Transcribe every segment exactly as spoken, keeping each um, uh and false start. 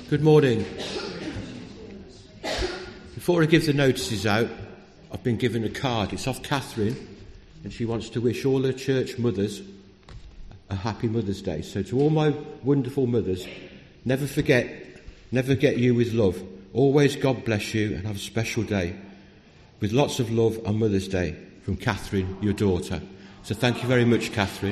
Good morning. Before I give the notices out, I've been given a card. It's off Catherine, and she wants to wish all her church mothers a happy Mother's Day. So to all my wonderful mothers, never forget, never forget you with love. Always God bless you and have a special day. With lots of love on Mother's Day from Catherine, your daughter. So thank you very much, Catherine.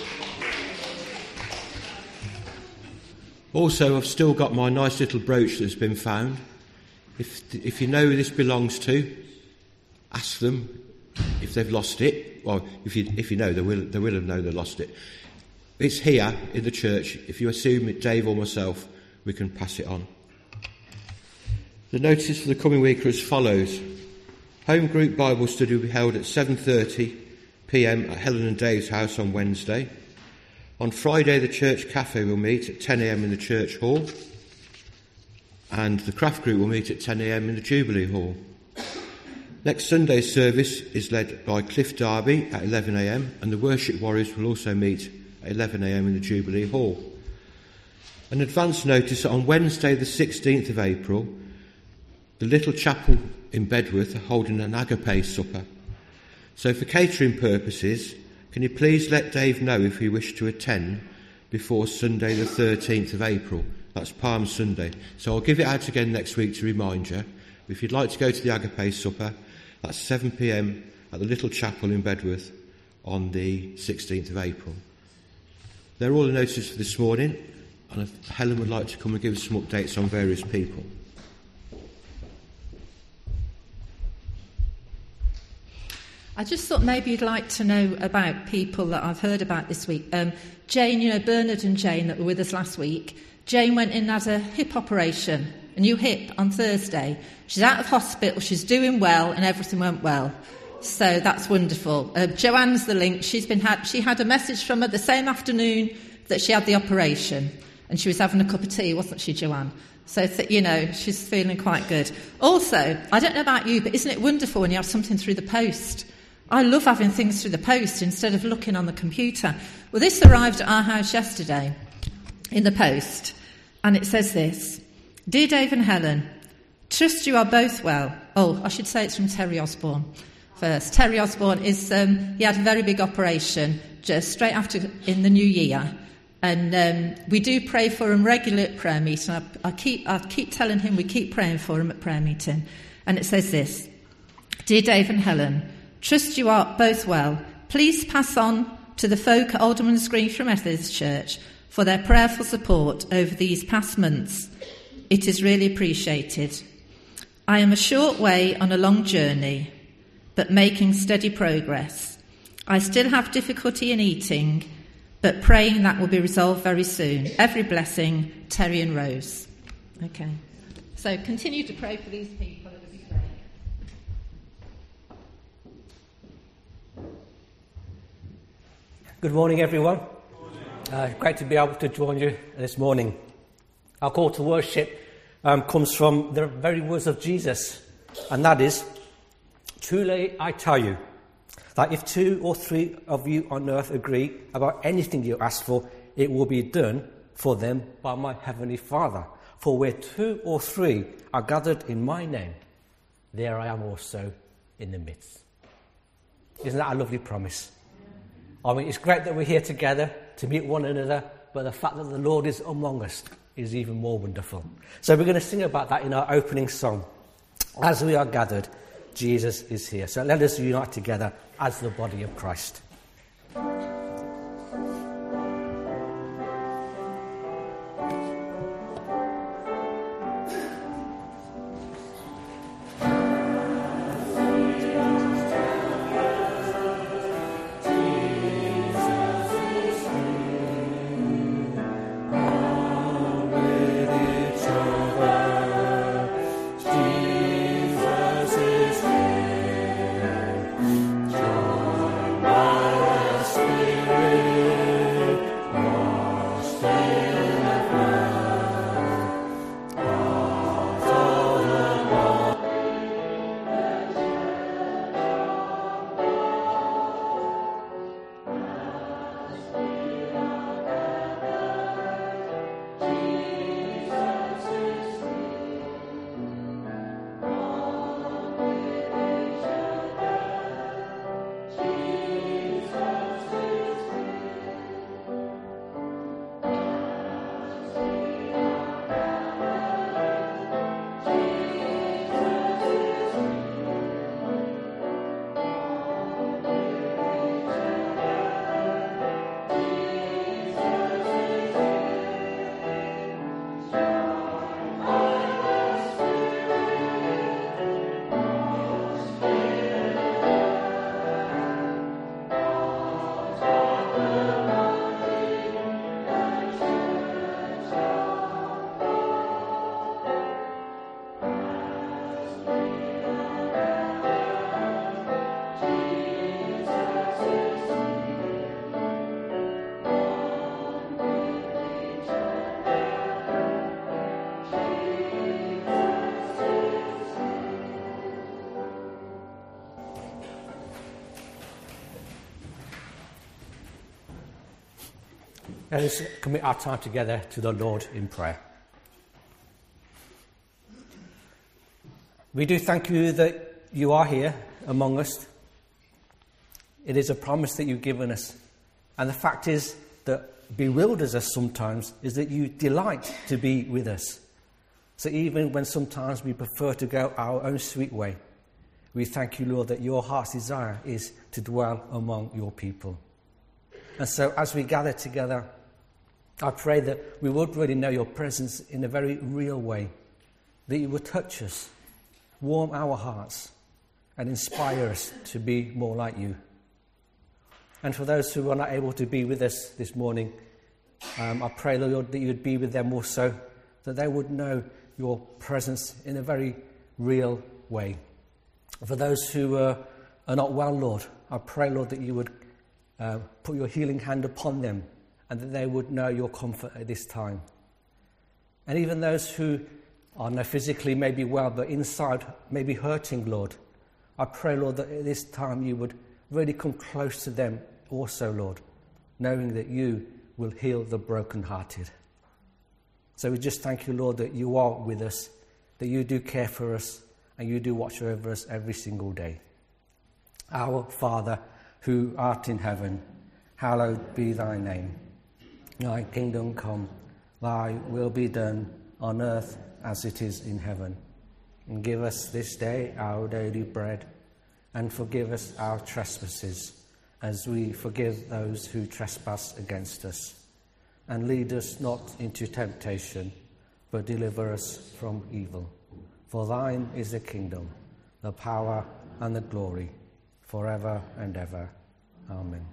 Also, I've still got my nice little brooch that's been found. If if you know who this belongs to, ask them if they've lost it. Well, if you if you know, they will they will have known they lost it. It's here in the church. If you assume it, Dave or myself, we can pass it on. The notices for the coming week are as follows. Home group Bible study will be held at seven thirty p m at Helen and Dave's house on Wednesday. On Friday, the church cafe will meet at ten a m in the church hall, and the craft group will meet at ten a m in the Jubilee Hall. Next Sunday's service is led by Cliff Darby at eleven a m, and the Worship Warriors will also meet at eleven a m in the Jubilee Hall. An advance notice that on Wednesday, the sixteenth of April, the Little Chapel in Bedworth are holding an agape supper. So for catering purposes, can you please let Dave know if you wish to attend before Sunday the thirteenth of April? That's Palm Sunday. So I'll give it out again next week to remind you. If you'd like to go to the agape supper, that's seven p m at the Little Chapel in Bedworth on the sixteenth of April. They're all the notices for this morning, and Helen would like to come and give us some updates on various people. I just thought maybe you'd like to know about people that I've heard about this week. Um, Jane, you know, Bernard and Jane that were with us last week. Jane went in and had a hip operation, a new hip, on Thursday. She's out of hospital, she's doing well, and everything went well. So that's wonderful. Uh, Joanne's the link. She's been had, she had a message from her the same afternoon that she had the operation, and she was having a cup of tea, wasn't she, Joanne? So, th- you know, she's feeling quite good. Also, I don't know about you, but isn't it wonderful when you have something through the post? I love having things through the post instead of looking on the computer. Well, this arrived at our house yesterday in the post, and it says this: Dear Dave and Helen, trust you are both well. Oh, I should say it's from Terry Osborne first. Terry Osborne is, um, he had a very big operation just straight after in the new year, and um, we do pray for him regularly at prayer meeting. I, I keep I keep telling him we keep praying for him at prayer meeting, and it says this: Dear Dave and Helen, trust you are both well. Please pass on to the folk at Alderman's Green from Methodist Church for their prayerful support over these past months. It is really appreciated. I am a short way on a long journey, but making steady progress. I still have difficulty in eating, but praying that will be resolved very soon. Every blessing, Terry and Rose. Okay. So continue to pray for these people. It would be great. Good morning, everyone. Uh, great to be able to join you this morning. Our call to worship um, comes from the very words of Jesus, and that is, truly I tell you, that if two or three of you on earth agree about anything you ask for, it will be done for them by my heavenly Father. For where two or three are gathered in my name, there I am also in the midst. Isn't that a lovely promise? I mean, it's great that we're here together to meet one another, but the fact that the Lord is among us is even more wonderful. So we're going to sing about that in our opening song. As we are gathered, Jesus is here. So let us unite together as the body of Christ. Bye. Let us commit our time together to the Lord in prayer. We do thank you that you are here among us. It is a promise that you've given us. And the fact is that bewilders us sometimes is that you delight to be with us. So even when sometimes we prefer to go our own sweet way, we thank you, Lord, that your heart's desire is to dwell among your people. And so as we gather together, I pray that we would really know your presence in a very real way, that you would touch us, warm our hearts, and inspire us to be more like you. And for those who are not able to be with us this morning, um, I pray, Lord, that you would be with them also, that they would know your presence in a very real way. For those who uh, are not well, Lord, I pray, Lord, that you would uh, put your healing hand upon them and that they would know your comfort at this time. And even those who are not physically maybe well, but inside maybe hurting, Lord, I pray, Lord, that at this time you would really come close to them also, Lord, knowing that you will heal the brokenhearted. So we just thank you, Lord, that you are with us, that you do care for us, and you do watch over us every single day. Our Father, who art in heaven, hallowed be thy name. Thy kingdom come, thy will be done on earth as it is in heaven. And give us this day our daily bread, and forgive us our trespasses, as we forgive those who trespass against us. And lead us not into temptation, but deliver us from evil. For thine is the kingdom, the power, and the glory, forever and ever. Amen.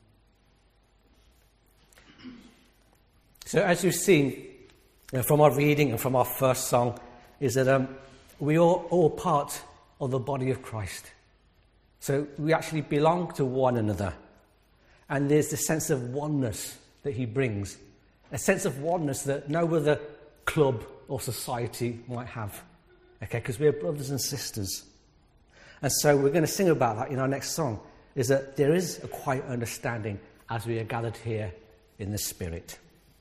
So as you've seen uh, from our reading and from our first song, is that um, we are all, all part of the body of Christ. So we actually belong to one another. And there's this sense of oneness that he brings, a sense of oneness that no other club or society might have. Okay, because we're brothers and sisters. And so we're going to sing about that in our next song, is that there is a quiet understanding as we are gathered here in the Spirit.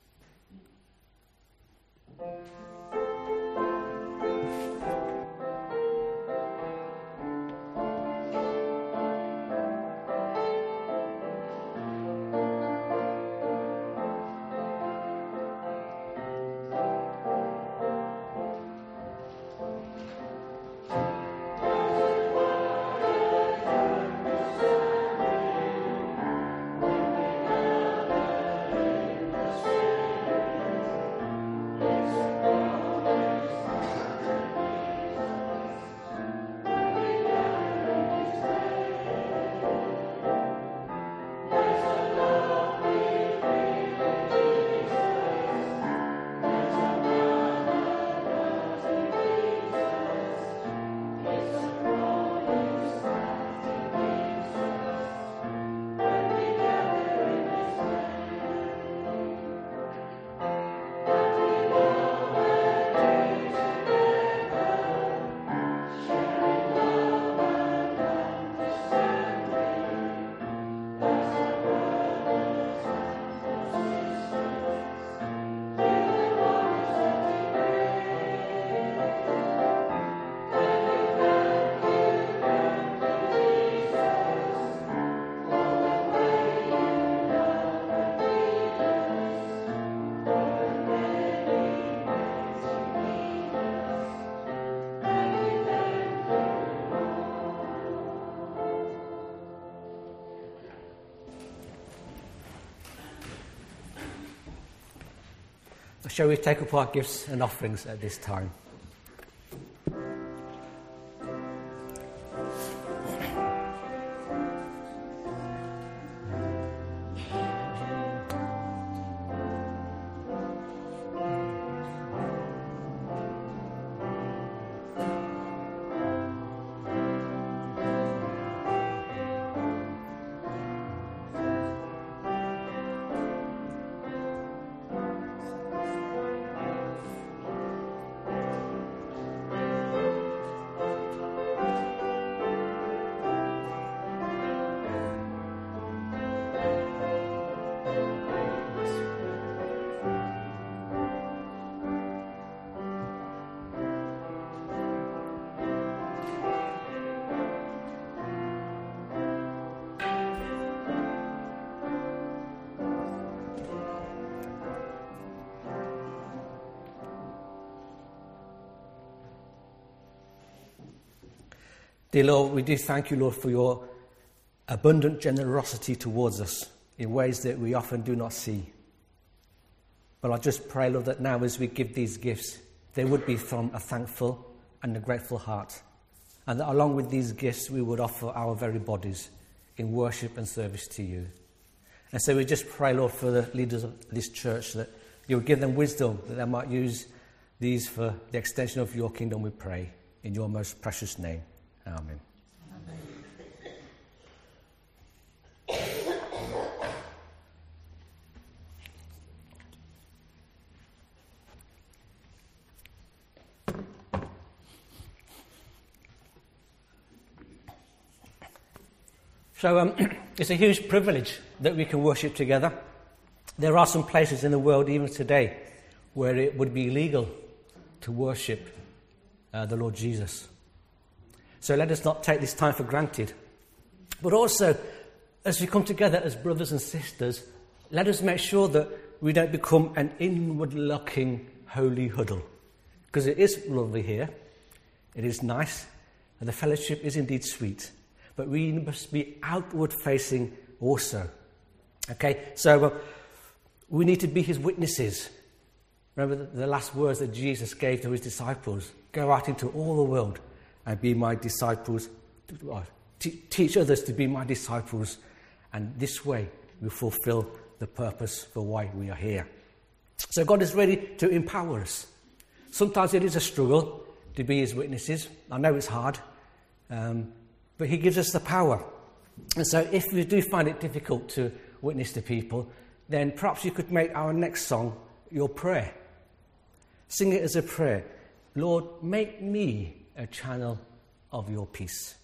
Shall we take up our gifts and offerings at this time? Dear Lord, we do thank you, Lord, for your abundant generosity towards us in ways that we often do not see. But I just pray, Lord, that now as we give these gifts, they would be from a thankful and a grateful heart. And that along with these gifts, we would offer our very bodies in worship and service to you. And so we just pray, Lord, for the leaders of this church, that you would give them wisdom, that they might use these for the extension of your kingdom, we pray. In your most precious name. Amen. So um, it's a huge privilege that we can worship together. There are some places in the world, even today, where it would be illegal to worship uh, the Lord Jesus. So let us not take this time for granted. But also, as we come together as brothers and sisters, let us make sure that we don't become an inward-looking holy huddle. Because it is lovely here, it is nice, and the fellowship is indeed sweet. But we must be outward-facing also. Okay, so uh, we need to be his witnesses. Remember the, the last words that Jesus gave to his disciples. Go out into all the world and be my disciples. Uh, t- teach others to be my disciples. And this way we fulfill the purpose for why we are here. So God is ready to empower us. Sometimes it is a struggle to be his witnesses. I know it's hard. Um, But he gives us the power. And so if we do find it difficult to witness to people, then perhaps you could make our next song your prayer. Sing it as a prayer. Lord, make me a channel of your peace.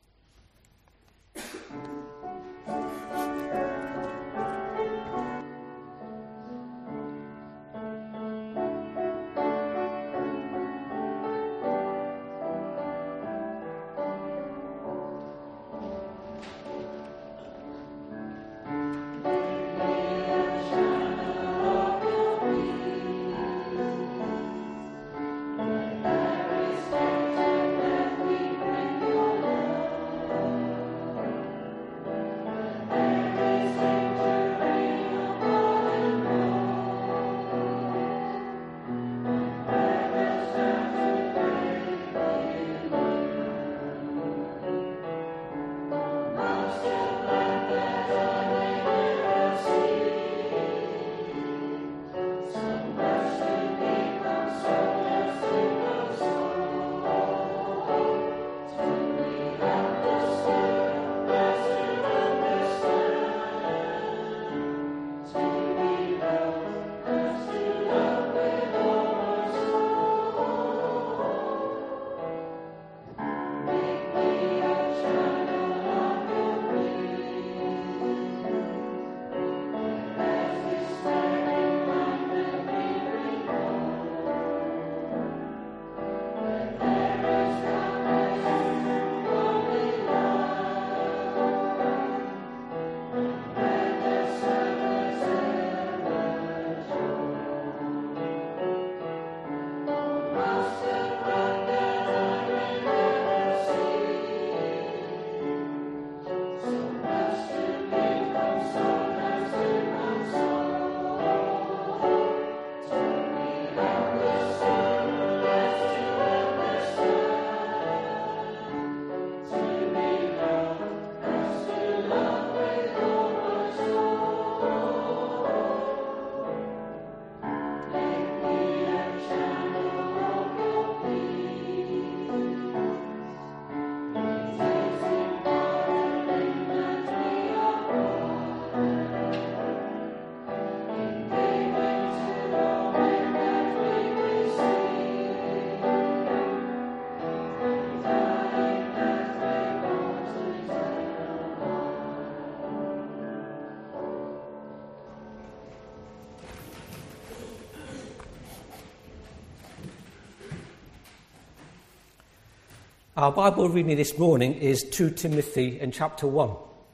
Our Bible reading this morning is Second Timothy in chapter one.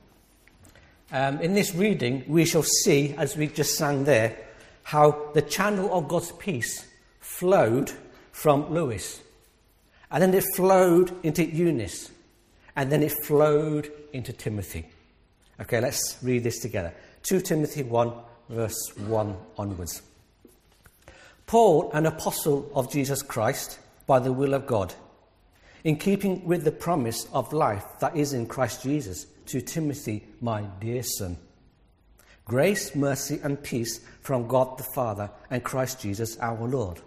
Um, in this reading, we shall see, as we just sang there, how the channel of God's peace flowed from Lewis. And then it flowed into Eunice. and then it flowed into Timothy. Okay, let's read this together. Second Timothy one, verse one onwards. Paul, an apostle of Jesus Christ, by the will of God, in keeping with the promise of life that is in Christ Jesus, to Timothy, my dear son. Grace, mercy, and peace from God the Father and Christ Jesus our Lord.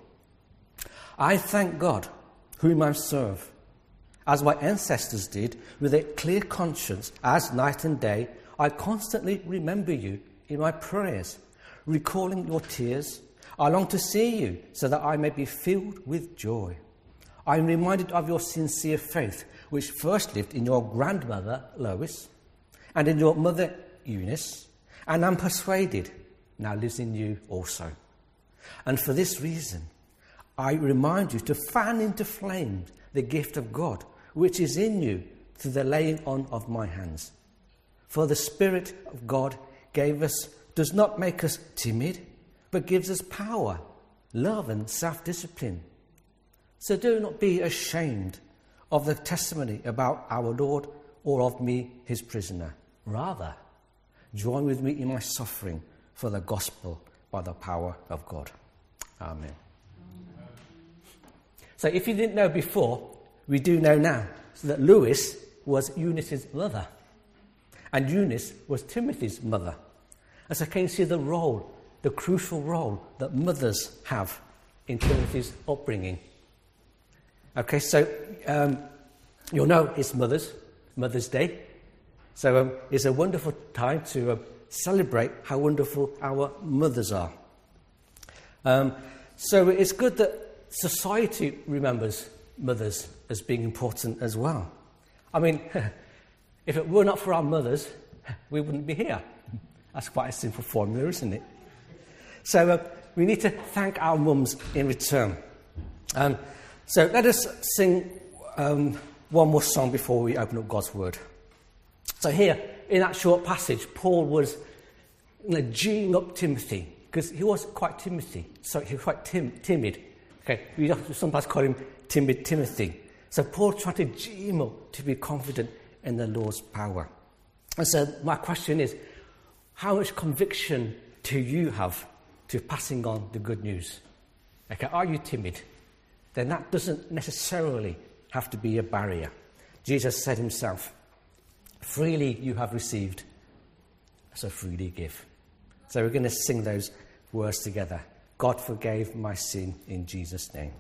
I thank God, whom I serve, as my ancestors did, with a clear conscience, as night and day, I constantly remember you in my prayers, recalling your tears. I long to see you, so that I may be filled with joy. I am reminded of your sincere faith, which first lived in your grandmother, Lois, and in your mother, Eunice, and am persuaded now lives in you also. And for this reason, I remind you to fan into flame the gift of God, which is in you through the laying on of my hands. For the Spirit of God gave us, does not make us timid, but gives us power, love, and self-discipline. So do not be ashamed of the testimony about our Lord or of me, his prisoner. Rather, join with me in my suffering for the gospel by the power of God. Amen. Amen. So if you didn't know before, we do know now, so that Lois was Eunice's mother, and Eunice was Timothy's mother. And so can you see the role, the crucial role that mothers have in Timothy's upbringing? Okay, so um, you'll know it's Mother's, Mother's Day. So um, it's a wonderful time to uh, celebrate how wonderful our mothers are. Um, so it's good that society remembers mothers as being important as well. I mean, if it were not for our mothers, we wouldn't be here. That's quite a simple formula, isn't it? So uh, we need to thank our mums in return. Um, so let us sing um, one more song before we open up God's Word. So here, in that short passage, Paul was you know, geeing up Timothy, because he was quite Timothy, so he was quite tim- timid. Okay, we sometimes call him timid Timothy. So Paul tried to gee him up to be confident in the Lord's power. And so my question is, how much conviction do you have to passing on the good news? Okay, are you timid? Then that doesn't necessarily have to be a barrier. Jesus said himself, freely you have received, so freely give. So we're going to sing those words together. God forgave my sin in Jesus' name.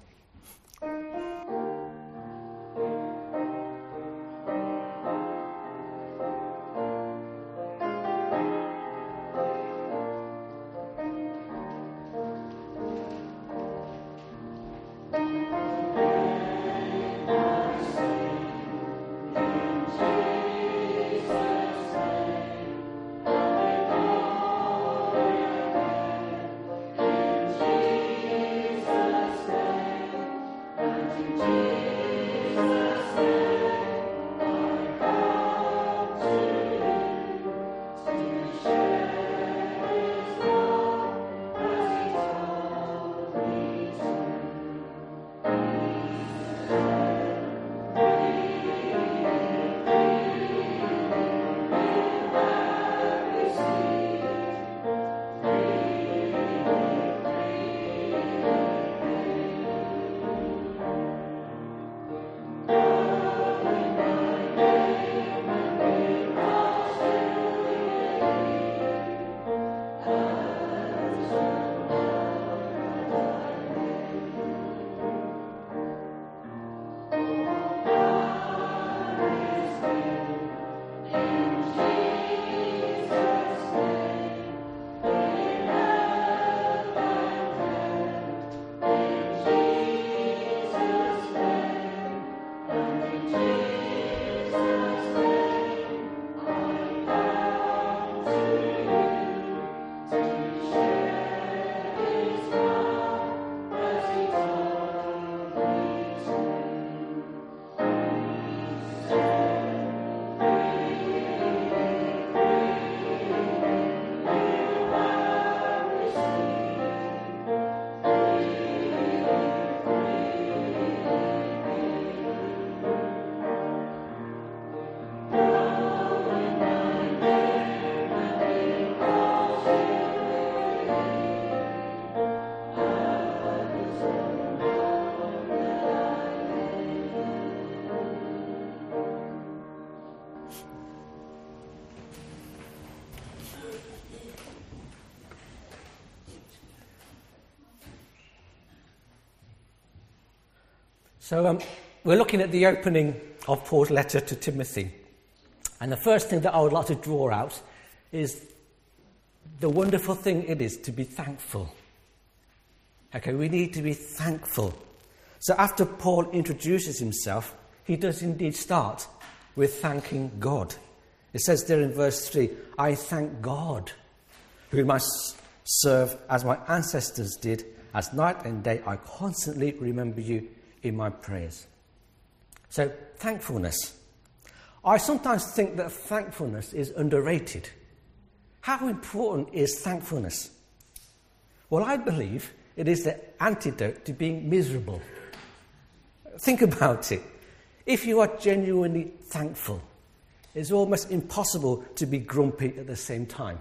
So um, we're looking at the opening of Paul's letter to Timothy. And the first thing that I would like to draw out is the wonderful thing it is to be thankful. Okay, we need to be thankful. So after Paul introduces himself, he does indeed start with thanking God. It says there in verse three, I thank God, whom I serve as my ancestors did, as night and day I constantly remember you in my prayers. So, thankfulness. I sometimes think that thankfulness is underrated. How important is thankfulness? Well, I believe it is the antidote to being miserable. Think about it. If you are genuinely thankful, it's almost impossible to be grumpy at the same time.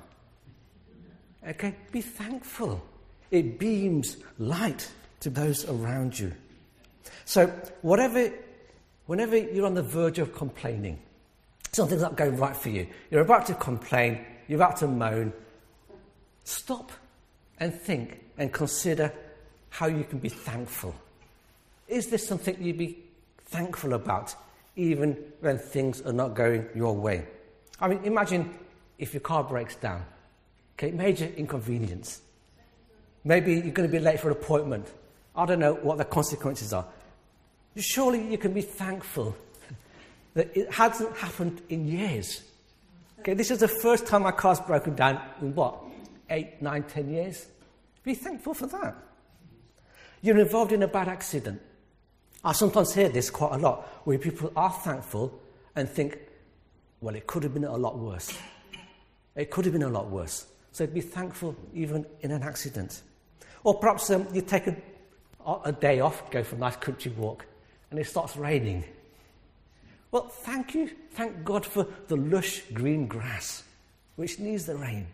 Okay? Be thankful. It beams light to those around you. So, whatever, whenever you're on the verge of complaining, something's not going right for you, you're about to complain, you're about to moan, stop and think and consider how you can be thankful. Is there something you'd be thankful about, even when things are not going your way? I mean, imagine if your car breaks down. Okay, major inconvenience. Maybe you're going to be late for an appointment. I don't know what the consequences are. Surely you can be thankful that it hasn't happened in years. Okay, this is the first time my car's broken down in what, eight, nine, ten years? Be thankful for that. You're involved in a bad accident. I sometimes hear this quite a lot, where people are thankful and think, well, it could have been a lot worse. It could have been a lot worse. So be thankful even in an accident. Or perhaps um, you take a, a day off, go for a nice country walk, and it starts raining. Well, thank you. Thank God for the lush green grass, which needs the rain.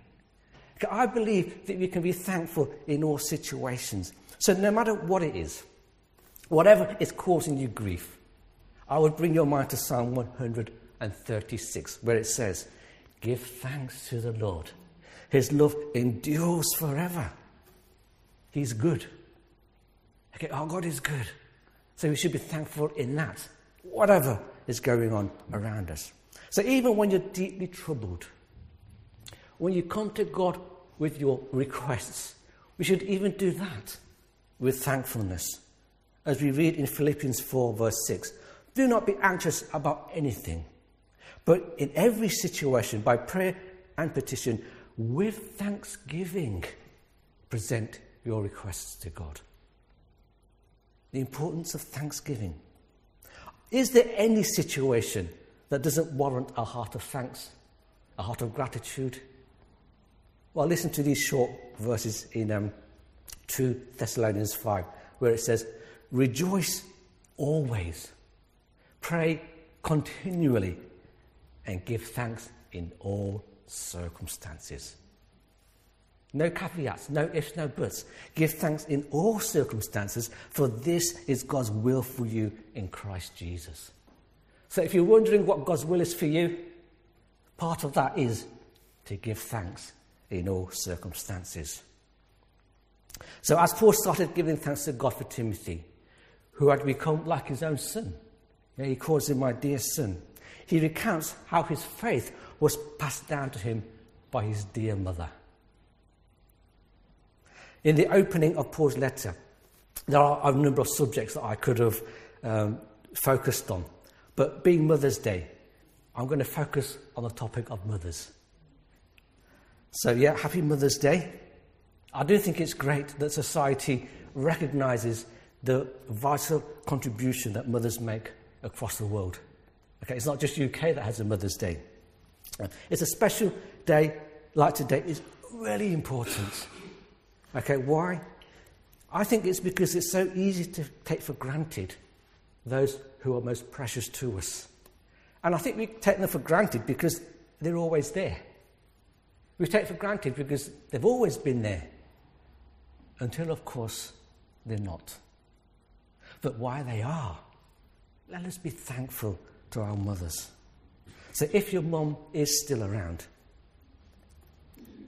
I believe that we can be thankful in all situations. So no matter what it is, whatever is causing you grief, I would bring your mind to Psalm one thirty-six, where it says, give thanks to the Lord. His love endures forever. He's good. Okay, our God is good. So we should be thankful in that, whatever is going on around us. So even when you're deeply troubled, when you come to God with your requests, we should even do that with thankfulness. As we read in Philippians four, verse six, do not be anxious about anything, but in every situation, by prayer and petition, with thanksgiving, present your requests to God. The importance of thanksgiving. Is there any situation that doesn't warrant a heart of thanks, a heart of gratitude? Well, listen to these short verses in um, two Thessalonians five, where it says, rejoice always, pray continually, and give thanks in all circumstances. No caveats, no ifs, no buts. Give thanks in all circumstances, for this is God's will for you in Christ Jesus. So if you're wondering what God's will is for you, part of that is to give thanks in all circumstances. So as Paul started giving thanks to God for Timothy, who had become like his own son, yeah, he calls him my dear son, he recounts how his faith was passed down to him by his dear mother. In the opening of Paul's letter, there are a number of subjects that I could have um, focused on. But being Mother's Day, I'm going to focus on the topic of mothers. So yeah, happy Mother's Day. I do think it's great that society recognises the vital contribution that mothers make across the world. Okay, it's not just U K that has a Mother's Day. It's a special day like today. It's really important. Okay, why? I think it's because it's so easy to take for granted those who are most precious to us. And I think we take them for granted because they're always there. We take for granted because they've always been there. Until, of course, they're not. But while they are, let us be thankful to our mothers. So if your mum is still around,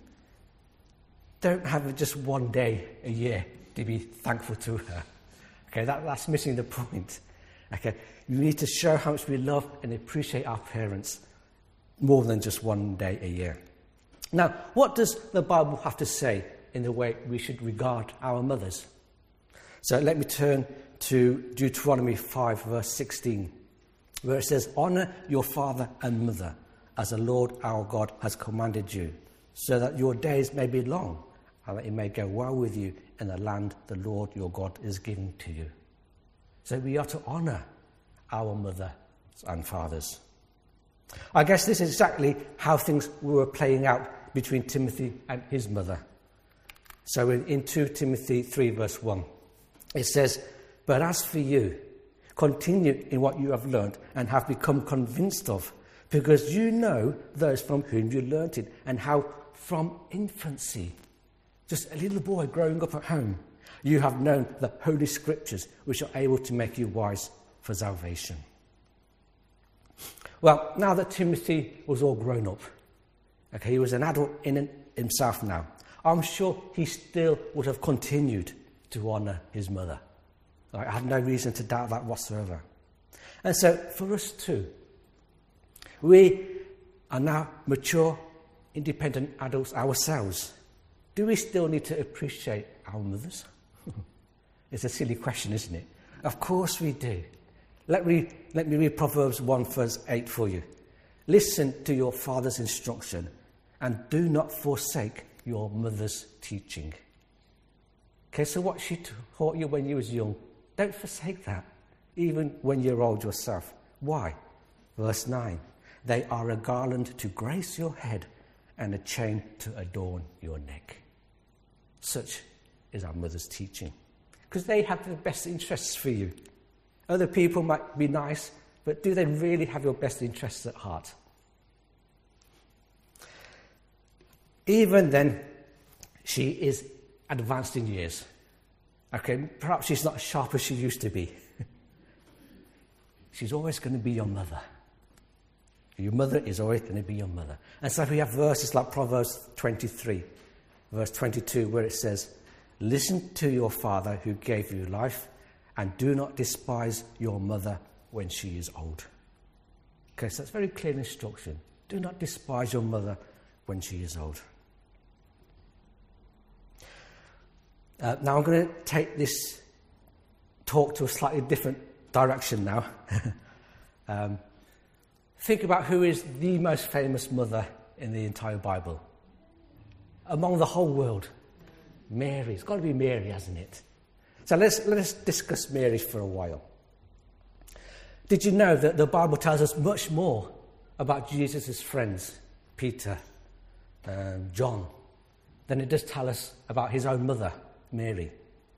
don't have just one day a year to be thankful to her. Okay, that, that's missing the point. Okay, we need to show how much we love and appreciate our parents more than just one day a year. Now, what does the Bible have to say in the way we should regard our mothers? So let me turn to Deuteronomy five, verse sixteen, where it says, "Honour your father and mother, as the Lord our God has commanded you, so that your days may be long, and that it may go well with you in the land the Lord your God is giving to you." So we are to honour our mothers and fathers. I guess this is exactly how things were playing out between Timothy and his mother. So in, in Second Timothy three, verse one, it says, "But as for you, continue in what you have learned and have become convinced of, because you know those from whom you learnt it, and how from infancy," just a little boy growing up at home, "you have known the Holy Scriptures, which are able to make you wise for salvation." Well, now that Timothy was all grown up, okay, he was an adult in himself now, I'm sure he still would have continued to honour his mother. I have no reason to doubt that whatsoever. And so, for us too, we are now mature, independent adults ourselves. Do we still need to appreciate our mothers? It's a silly question, isn't it? Of course we do. Let me, let me read Proverbs one, verse eight for you. "Listen to your father's instruction, and do not forsake your mother's teaching." Okay, so what she taught you when you was young, don't forsake that, even when you're old yourself. Why? Verse nine, "They are a garland to grace your head, and a chain to adorn your neck." Such is our mother's teaching, because they have the best interests for you. Other people might be nice, but do they really have your best interests at heart? Even then, she is advanced in years. Okay, perhaps she's not as sharp as she used to be. She's always going to be your mother. Your mother is always going to be your mother. And so we have verses like Proverbs twenty-three, verse twenty-two, where it says, "Listen to your father who gave you life, and do not despise your mother when she is old." Okay, so that's very clear instruction. Do not despise your mother when she is old. Uh, now I'm going to take this talk to a slightly different direction now. um, think about who is the most famous mother in the entire Bible. Among the whole world. Mary. It's got to be Mary, hasn't it? So let's, let's discuss Mary for a while. Did you know that the Bible tells us much more about Jesus' friends, Peter, um, John, than it does tell us about his own mother, Mary?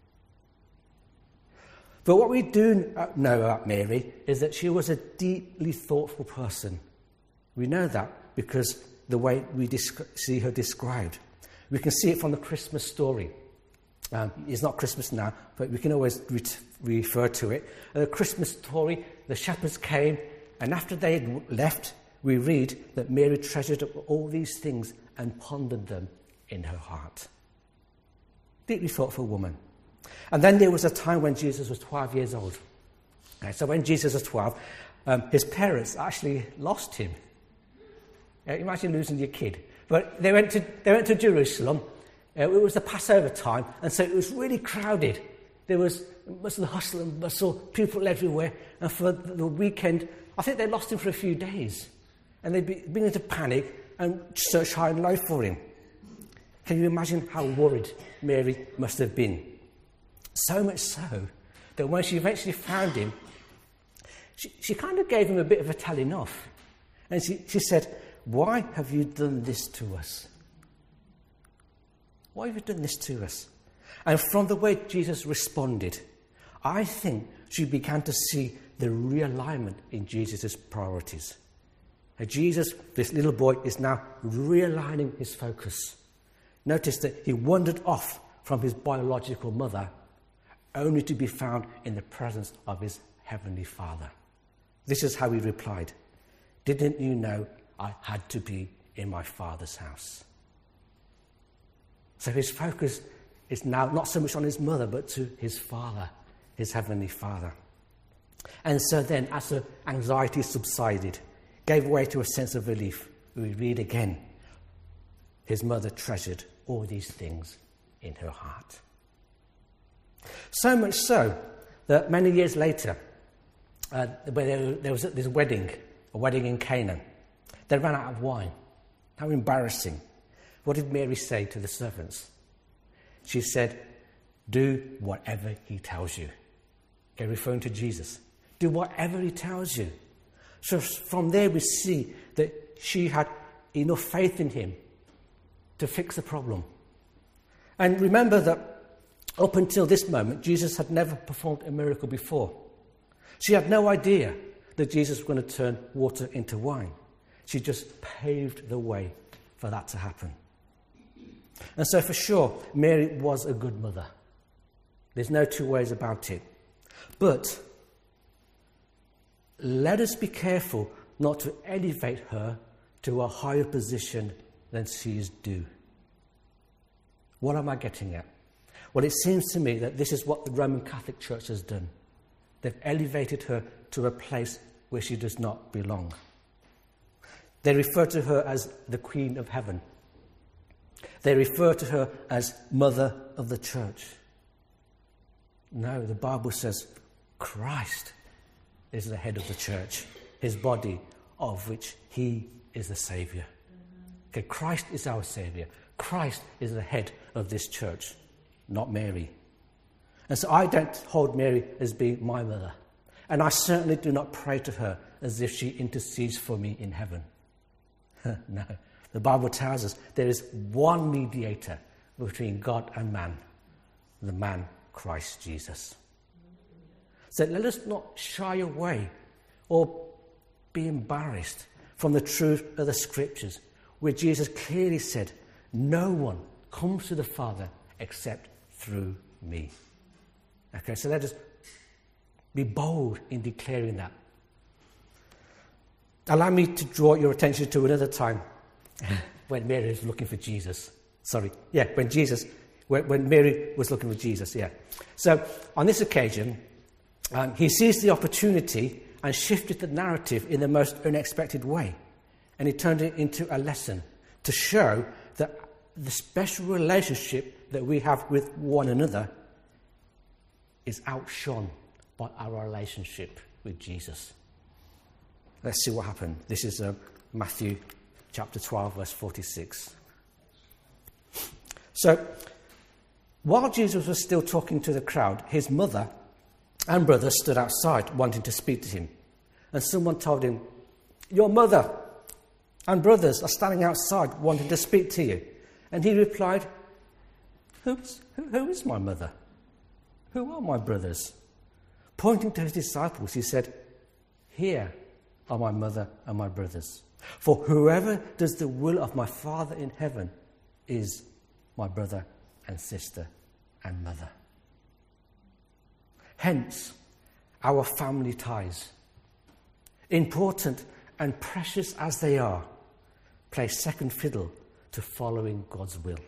But what we do know about Mary is that she was a deeply thoughtful person. We know that because the way we descri- see her described. We can see it from the Christmas story. Um, it's not Christmas now, but we can always re- refer to it. Uh, the Christmas story, the shepherds came, and after they had left, we read that Mary treasured up all these things and pondered them in her heart. Deeply thoughtful woman. And then there was a time when Jesus was twelve years old. Okay, so when Jesus was twelve, um, his parents actually lost him. Uh, imagine losing your kid. But they went to, they went to Jerusalem. Uh, it was the Passover time, and so it was really crowded. There was much of the hustle and bustle, people everywhere. And for the weekend, I think they lost him for a few days. And they began to panic and search high and low for him. Can you imagine how worried Mary must have been? So much so that when she eventually found him, she, she kind of gave him a bit of a telling off. And she, she said, "Why have you done this to us? Why have you done this to us?" And from the way Jesus responded, I think she began to see the realignment in Jesus' priorities. And Jesus, this little boy, is now realigning his focus. Notice that he wandered off from his biological mother, only to be found in the presence of his heavenly Father. This is how he replied, "Didn't you know I had to be in my Father's house?" So his focus is now not so much on his mother, but to his Father. his heavenly Father. And so then, as her anxiety subsided, gave way to a sense of relief, we read again, his mother treasured all these things in her heart. So much so that many years later, uh, where there was this wedding, a wedding in Canaan, they ran out of wine. How embarrassing. What did Mary say to the servants? She said, do whatever he tells you. Okay, referring to Jesus. Do whatever he tells you. So from there we see that she had enough faith in him to fix the problem. And remember that up until this moment, Jesus had never performed a miracle before. She had no idea that Jesus was going to turn water into wine. She just paved the way for that to happen. And so for sure, Mary was a good mother. There's no two ways about it. But let us be careful not to elevate her to a higher position than she is due. What am I getting at? Well, it seems to me that this is what the Roman Catholic Church has done. They've elevated her to a place where she does not belong. They refer to her as the Queen of Heaven. They refer to her as Mother of the Church. No, the Bible says Christ is the head of the church, his body, of which he is the Saviour. Okay, Christ is our Saviour. Christ is the head of this church, not Mary. And so I don't hold Mary as being my mother. And I certainly do not pray to her as if she intercedes for me in heaven. No. The Bible tells us there is one mediator between God and man, the man Christ Jesus. So let us not shy away or be embarrassed from the truth of the Scriptures, where Jesus clearly said, no one comes to the Father except through me. Okay, so let us be bold in declaring that. Allow me to draw your attention to another time when Mary was looking for Jesus. Sorry, yeah, when Jesus, when, when Mary was looking for Jesus, yeah. So on this occasion, um, he seized the opportunity and shifted the narrative in the most unexpected way. And he turned it into a lesson to show that the special relationship that we have with one another is outshone by our relationship with Jesus. Let's see what happened. This is uh, Matthew chapter twelve, verse forty-six. So, while Jesus was still talking to the crowd, his mother and brother stood outside wanting to speak to him. And someone told him, your mother and brothers are standing outside wanting to speak to you. And he replied, who is, who, who is my mother? Who are my brothers? Pointing to his disciples, he said, here are my mother and my brothers. For whoever does the will of my Father in heaven is my brother and sister and mother. Hence, our family ties, important and precious as they are, play second fiddle to following God's will.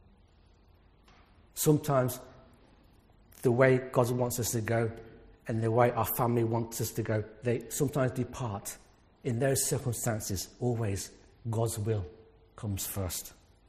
Sometimes the way God wants us to go and the way our family wants us to go, they sometimes depart. In those circumstances, always God's will comes first.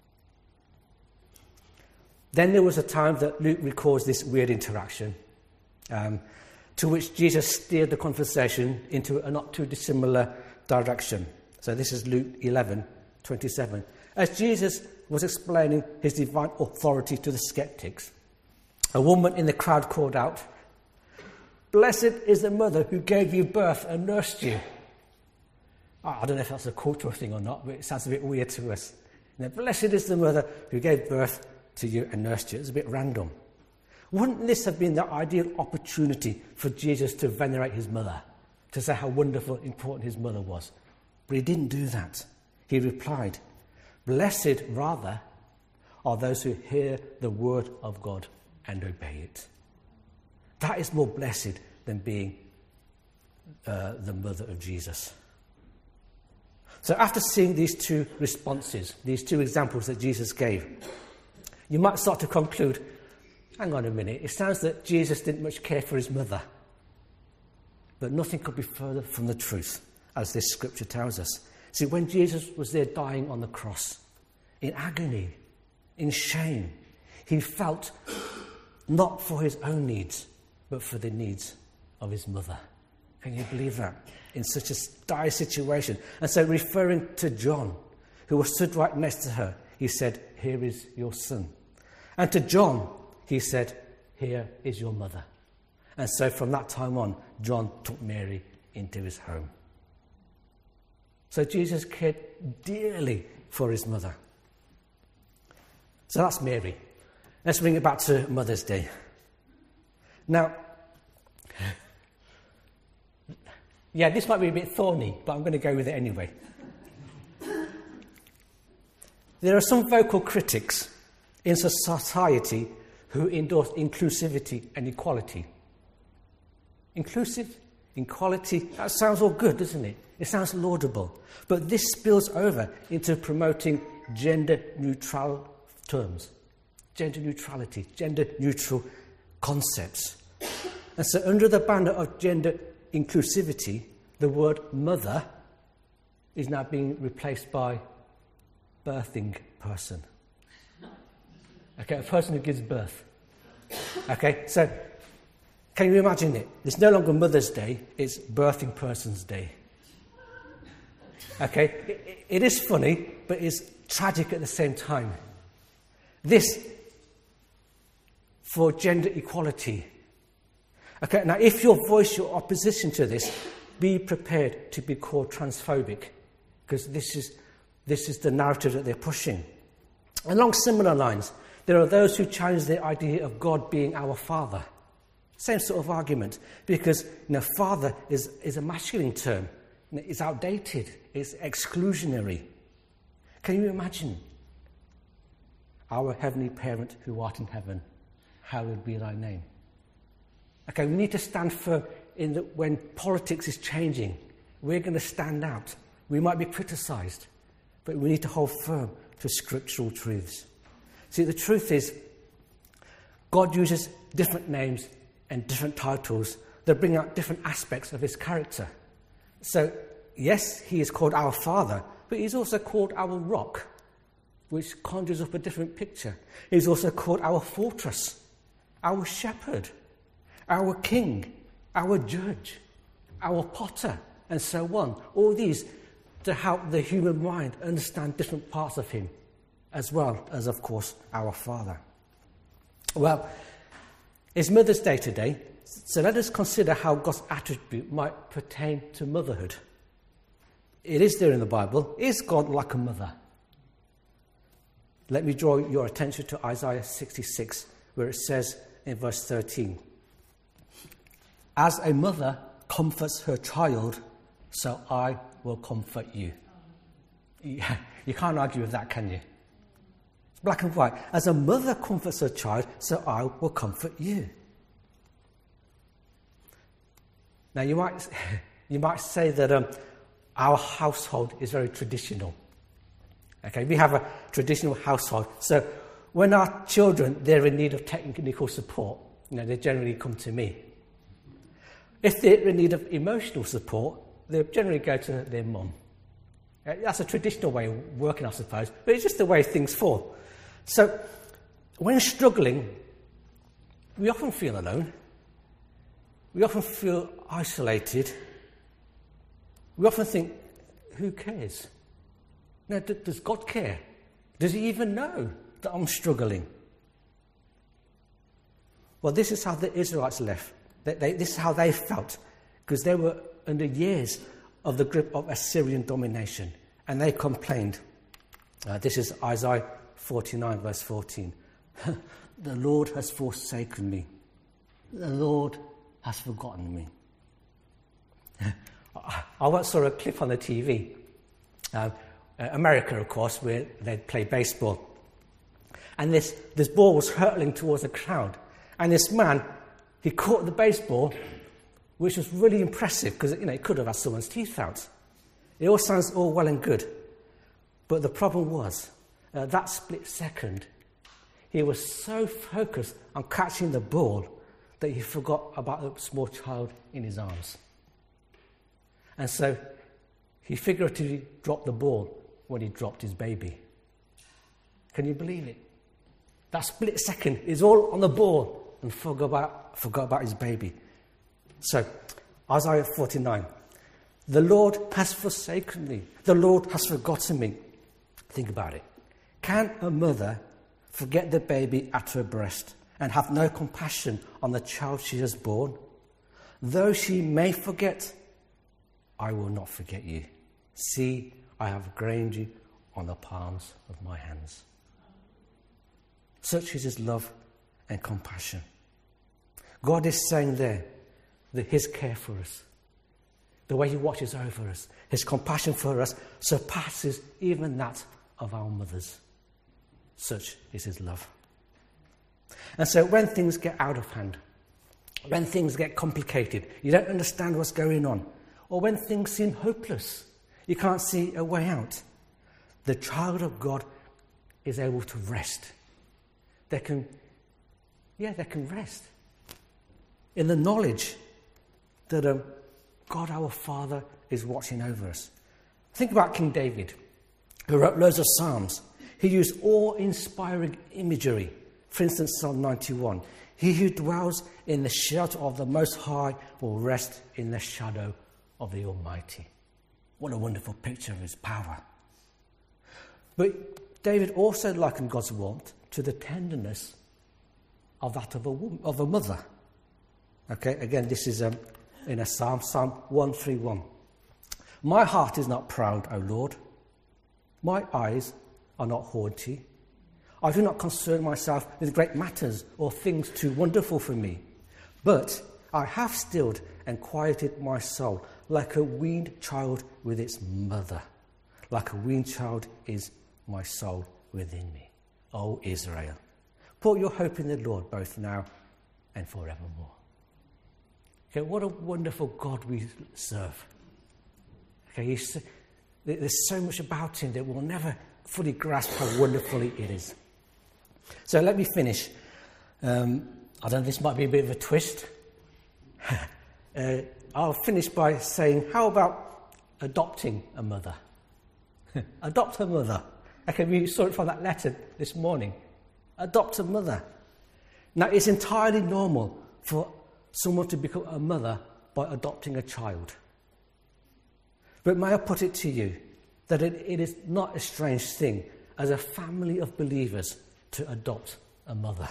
Then there was a time that Luke records this weird interaction, um, to which Jesus steered the conversation into a not too dissimilar direction. So this is Luke eleven twenty-seven. As Jesus was explaining his divine authority to the skeptics, a woman in the crowd called out, "Blessed is the mother who gave you birth and nursed you." I don't know if that's a cultural thing or not, but it sounds a bit weird to us. You know, blessed is the mother who gave birth to you and nursed you. It's a bit random. Wouldn't this have been the ideal opportunity for Jesus to venerate his mother, to say how wonderful, important his mother was? But he didn't do that. He replied, "Blessed, rather, are those who hear the word of God and obey it." That is more blessed than being uh, the mother of Jesus. So after seeing these two responses, these two examples that Jesus gave, you might start to conclude hang on a minute, it sounds that Jesus didn't much care for his mother. But nothing could be further from the truth, as this scripture tells us. See, when Jesus was there dying on the cross, in agony, in shame, he felt not for his own needs, but for the needs of his mother. Can you believe that? In such a dire situation. And so referring to John, who was stood right next to her, he said, "Here is your son." And to John, he said, "Here is your mother." And so from that time on, John took Mary into his home. So Jesus cared dearly for his mother. So that's Mary. Let's bring it back to Mother's Day. Now, yeah, this might be a bit thorny, but I'm going to go with it anyway. There are some vocal critics in society who endorse inclusivity and equality. Inclusive, equality, that sounds all good, doesn't it? It sounds laudable. But this spills over into promoting gender-neutral terms, gender neutrality, gender-neutral concepts. And so under the banner of gender inclusivity, the word mother is now being replaced by birthing person. Okay, a person who gives birth. Okay, so can you imagine it? It's no longer Mother's Day, it's Birthing Person's Day. Okay, it, it is funny, but it's tragic at the same time. This for gender equality. Okay, now if you voice your opposition to this, be prepared to be called transphobic, because this is this is the narrative that they're pushing. Along similar lines, there are those who challenge the idea of God being our Father. Same sort of argument, because you know, father is, is a masculine term. It's outdated. It's exclusionary. Can you imagine? Our heavenly parent who art in heaven, hallowed be thy name. Okay, we need to stand firm in that when politics is changing. We're going to stand out. We might be criticised, but we need to hold firm to scriptural truths. See, the truth is, God uses different names and different titles that bring out different aspects of his character. So, yes, he is called our Father, but he's also called our Rock, which conjures up a different picture. He's also called our Fortress, our Shepherd, our King, our Judge, our Potter, and so on. All these to help the human mind understand different parts of him, as well as, of course, our Father. Well, it's Mother's Day today, so let us consider how God's attribute might pertain to motherhood. It is there in the Bible. Is God like a mother? Let me draw your attention to Isaiah sixty-six, where it says in verse thirteen, "As a mother comforts her child, so I will comfort you." Yeah, you can't argue with that, can you? It's black and white. As a mother comforts her child, so I will comfort you. Now, you might, you might say that um, our household is very traditional. Okay, we have a traditional household. So when our children, they're in need of technical support, you know, they generally come to me. If they're in need of emotional support, they generally go to their mum. That's a traditional way of working, I suppose, but it's just the way things fall. So when struggling, we often feel alone. We often feel isolated. We often think, who cares? Now, does God care? Does he even know that I'm struggling? Well, this is how the Israelites left. They, they, this is how they felt, because they were under years of the grip of Assyrian domination, and they complained. Uh, this is Isaiah forty-nine, verse fourteen. "The Lord has forsaken me. The Lord has forgotten me." I once saw a clip on the T V. Uh, America, of course, where they'd play baseball. And this, this ball was hurtling towards a crowd. And this man, he caught the baseball, which was really impressive, because you know, it could have had someone's teeth out. It all sounds all well and good. But the problem was, uh, that split second, he was so focused on catching the ball that he forgot about the small child in his arms. And so he figuratively dropped the ball when he dropped his baby. Can you believe it? That split second is all on the ball and forgot about, forgot about his baby. So, Isaiah forty-nine. The Lord has forsaken me. The Lord has forgotten me. Think about it. Can a mother forget the baby at her breast and have no compassion on the child she has born? Though she may forget, I will not forget you. See, I have grained you on the palms of my hands. Such is his love and compassion. God is saying there that his care for us, the way he watches over us, his compassion for us surpasses even that of our mothers. Such is his love. And so when things get out of hand, when things get complicated, you don't understand what's going on, or when things seem hopeless, you can't see a way out, the child of God is able to rest. They can, yeah, they can rest in the knowledge that um, God our Father is watching over us. Think about King David, who wrote loads of psalms. He used awe-inspiring imagery. For instance, Psalm ninety-one. He who dwells in the shelter of the Most High will rest in the shadow of the Almighty. What a wonderful picture of his power. But David also likened God's warmth to the tenderness of that of a woman, of a mother. Okay, again, this is um, in a psalm, Psalm one thirty-one. My heart is not proud, O Lord. My eyes are not haughty. I do not concern myself with great matters or things too wonderful for me. But I have stilled and quieted my soul like a weaned child with its mother. Like a weaned child is my soul within me. O Israel, put your hope in the Lord both now and forevermore. Okay, what a wonderful God we serve. Okay, he's, there's so much about him that we'll never fully grasp how wonderful it is. So let me finish. Um, I don't know, this might be a bit of a twist. uh, I'll finish by saying, how about adopting a mother? Adopt a mother. Okay, we saw it from that letter this morning. Adopt a mother. Now, it's entirely normal for someone to become a mother by adopting a child. But may I put it to you that it, it is not a strange thing as a family of believers to adopt a mother.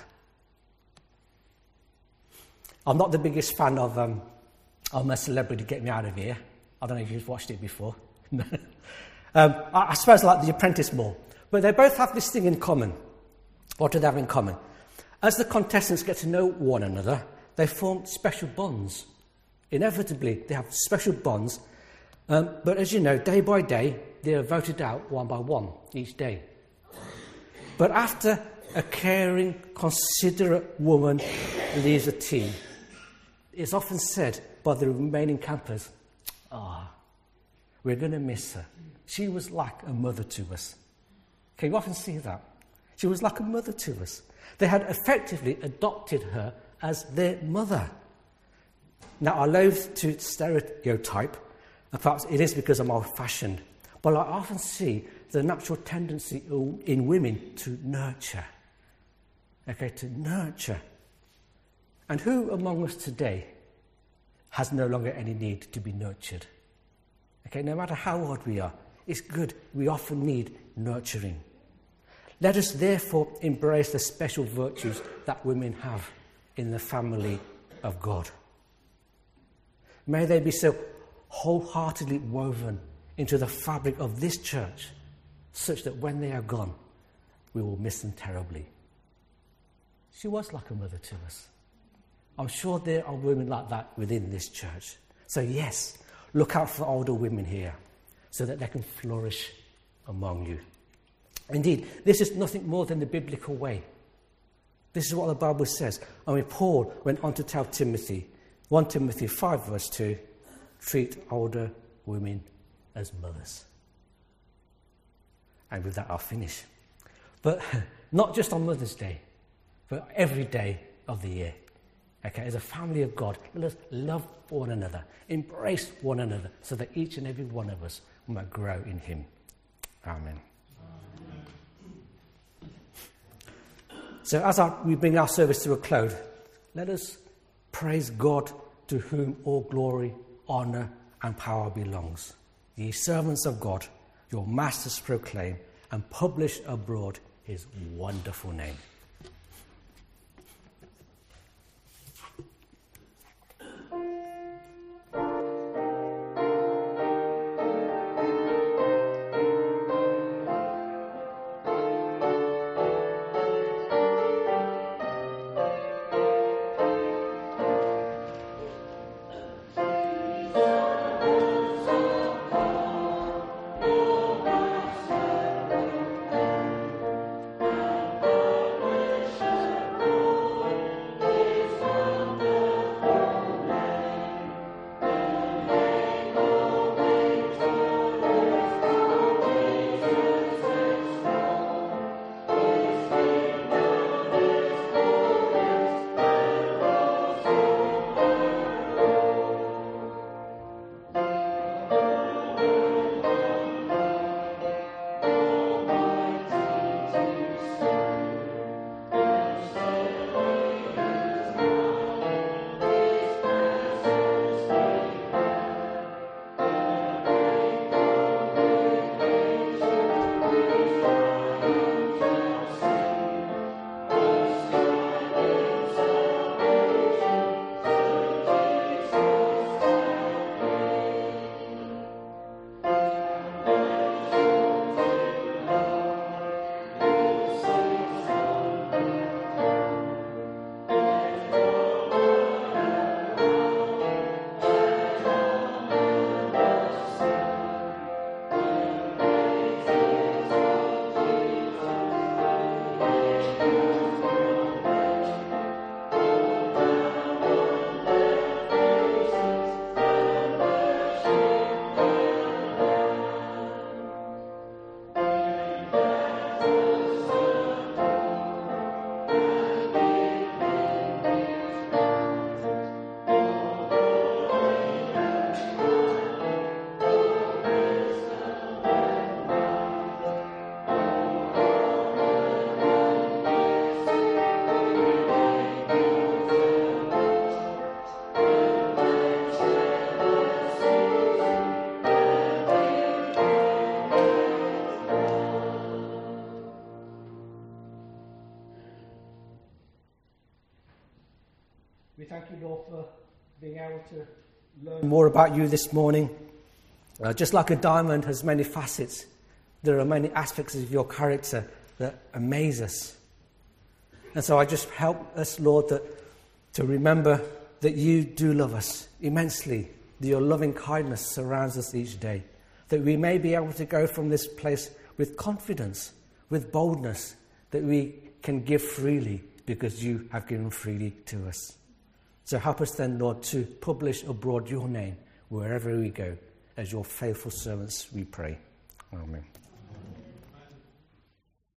I'm not the biggest fan of um, I'm a Celebrity, Get Me Out of Here. I don't know if you've watched it before. um, I, I suppose I like The Apprentice more. But they both have this thing in common. What do they have in common? As the contestants get to know one another, they form special bonds. Inevitably, they have special bonds. Um, but as you know, day by day, they are voted out one by one each day. But after a caring, considerate woman leaves a team, it's often said by the remaining campers, ah, oh, we're going to miss her. She was like a mother to us. Okay, you often see that. She was like a mother to us. They had effectively adopted her as their mother. Now, I loathe to stereotype, and perhaps it is because I'm old-fashioned, but I often see the natural tendency in women to nurture. Okay, to nurture. And who among us today has no longer any need to be nurtured? Okay, no matter how old we are, it's good. We often need nurturing. Let us therefore embrace the special virtues that women have in the family of God. May they be so wholeheartedly woven into the fabric of this church, such that when they are gone, we will miss them terribly. She was like a mother to us. I'm sure there are women like that within this church. So yes, look out for older women here, so that they can flourish among you. Indeed, this is nothing more than the biblical way. This is what the Bible says. I mean, Paul went on to tell Timothy, First Timothy five verse two, treat older women as mothers. And with that I'll finish. But not just on Mother's Day, but every day of the year. Okay, as a family of God, let us love one another, embrace one another, so that each and every one of us might grow in him. Amen. So as our, we bring our service to a close, let us praise God, to whom all glory, honour and power belongs. Ye servants of God, your masters proclaim and publish abroad his wonderful name. We thank you, Lord, for being able to learn more about you this morning. Uh, just like a diamond has many facets, there are many aspects of your character that amaze us. And so I just help us, Lord, that to remember that you do love us immensely, that your loving kindness surrounds us each day, that we may be able to go from this place with confidence, with boldness, that we can give freely because you have given freely to us. So help us then, Lord, to publish abroad your name wherever we go. As your faithful servants, we pray. Amen.